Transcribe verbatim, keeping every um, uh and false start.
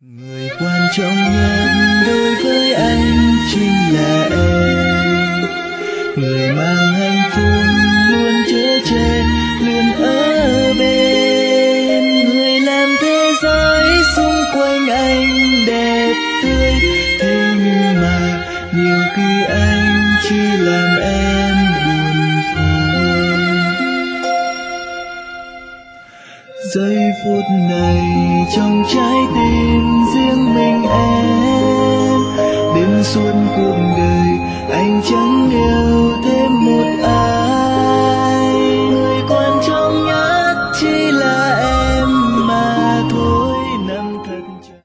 Người quan trọng nhất đối với anh chính là em, người mang hạnh phúc luôn chở che, luôn ở bên, người làm thế giới xung quanh anh đẹp tươi. Thế nhưng mà nhiều khi anh chỉ làm em buồn thôi. Giây phút này trong trái tim riêng mình em, đến suốt cuộc đời anh chẳng yêu thêm